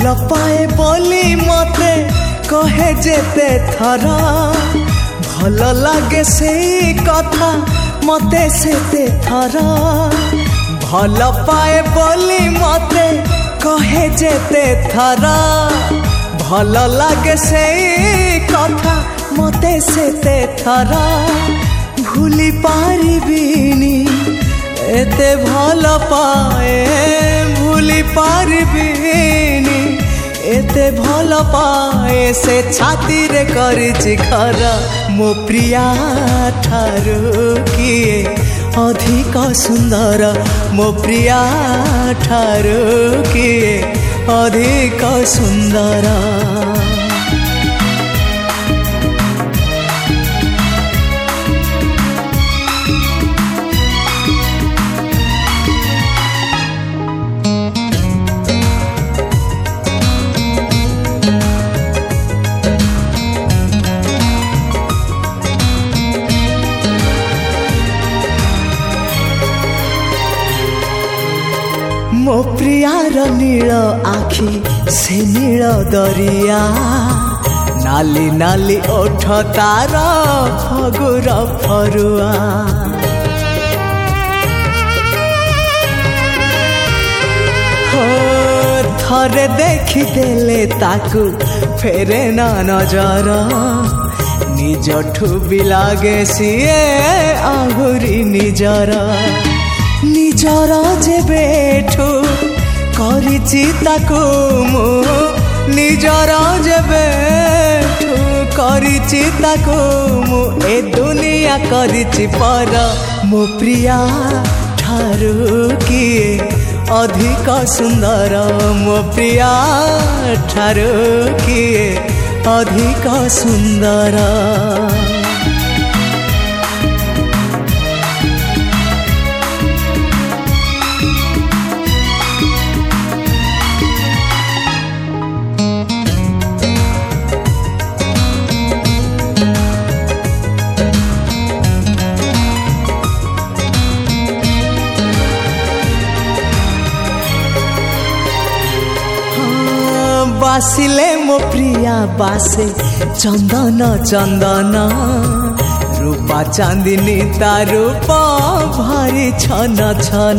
पाए बोली मते कहे जेते थरा भल लागे से कथा मते सेते थरा भल पाए बोली मते कहे जेते थरा भल लागे से कथा मते सेते थरा भूली पारिबिनी एते भल पाए भूली पारिबिनी एते भल पाए से छाती रे करिछि घर मो प्रिया ठारू किए अधिक सुंदर मो प्रिया ठारू किए अधिक सुंदर मो प्रियार नील आखि से नील दरिया नाली नाली ओठ तार फगुर फरुआ हो थरे देखी देले ताकू फेरे ना नजर निजठू भी लागे सीए आहुरी निजर निजर जेबेठू करिछि ताकू मु निजर जेबेठू करिछि ताकू मु ए दुनिया करिछि पर मो प्रिया ठारू किए अधिक सुंदर मो प्रिया ठारू किए अधिक सुंदर बासिले मो प्रिया बासे चंदन चंदन रूपा चांदिनी ता रूप भारी छन छन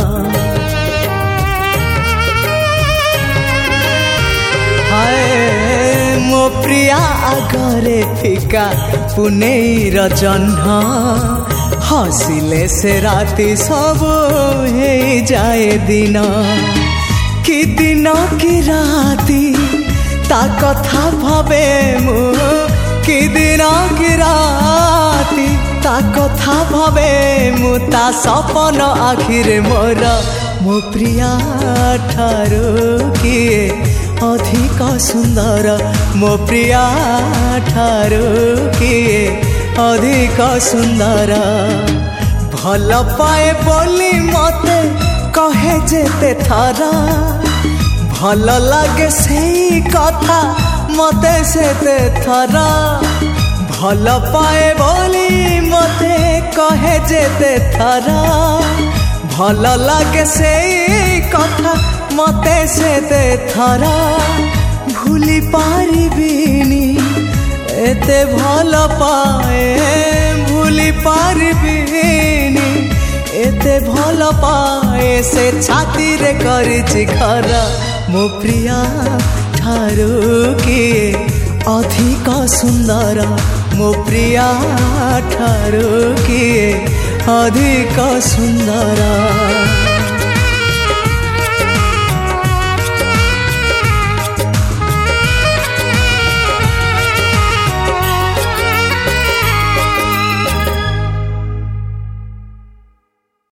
हाय मो प्रिया आगरे फिका पुनेर जह्न हसिले से राति सब हे जाए दिन कि दिन कि राति ता कथा भावे मु कि दिन कि राति ता कथा भावे मु ता सपन आखिरे मोर मो प्रिया ठारू किए अधिक सुंदर मो प्रिया ठारू किए अधिक सुंदर भल पाए बोली मते कहे जेते थरा भल लागे से कथा मते सेते थरा भल पाए बोली मते कहे जेते थरा भल लागे से कथा मते सेते थरा भूली पारिबिनी एते भल पाए भूली पारिबिनी एते भल पाए से छाती रे करिछि घर मो प्रिया ठारू किए अधिक सुंदर मो प्रिया ठारू किए अधिक सुंदर।